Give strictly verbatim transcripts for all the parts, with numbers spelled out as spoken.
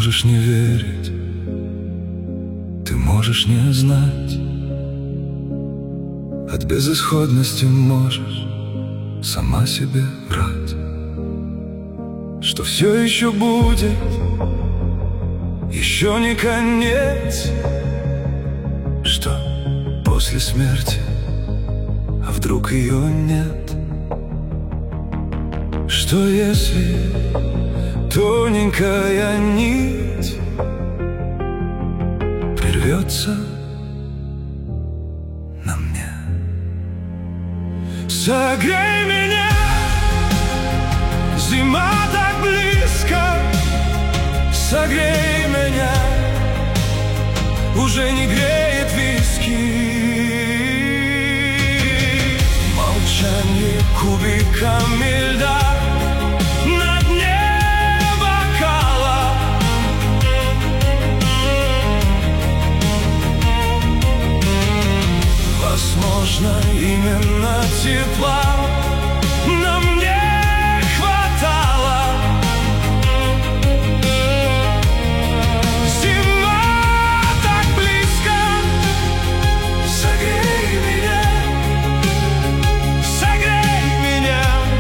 можешь не верить, ты можешь не знать, от безысходности можешь сама себе врать, что все еще будет, еще не конец, что после смерти, а вдруг ее нет, что если тоненькая нить прервется на мне. Согрей меня, зима так близко, согрей меня, уже не греет виски. Молчание кубиками льда на дне бокала. Возможно, именно тепла нам не хватало. Зима так близко, согрей меня, согрей меня,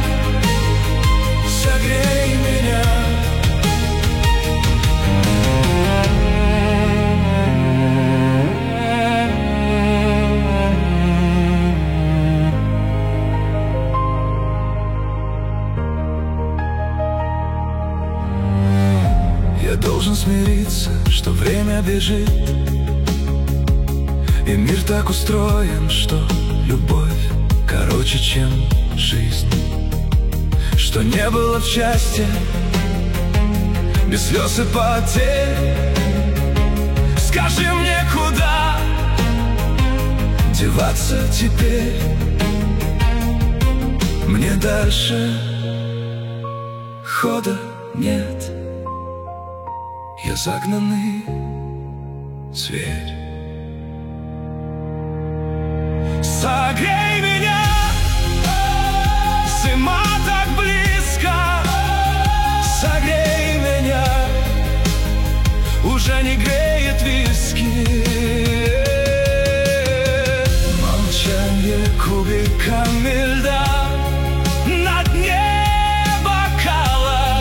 согрей меня. Я должен смириться, что время бежит, и мир так устроен, что любовь короче, чем жизнь, что не было в счастье без слез и потерь. Скажи мне, куда деваться теперь? Мне дальше хода нет, я загнанный зверь. Согрей меня, зима так близко, согрей меня, уже не греет виски. Молчание кубиками льда на дне бокала.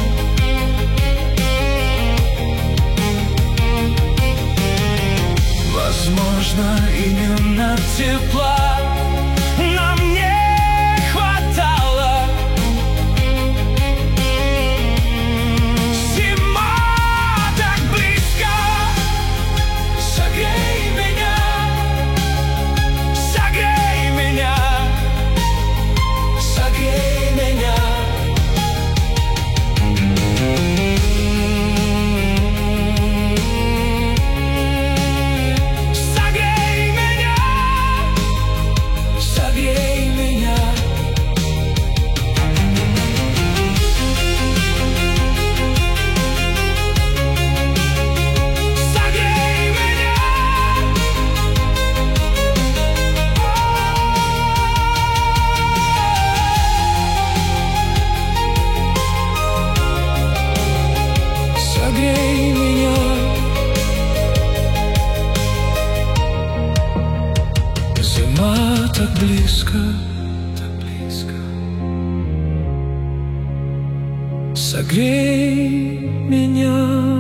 Возможно, именно тепла нам не хватало. Зима так близко, согрей меня, согрей меня, согрей меня. Согрей меня, зима так близко, так близко. Согрей меня.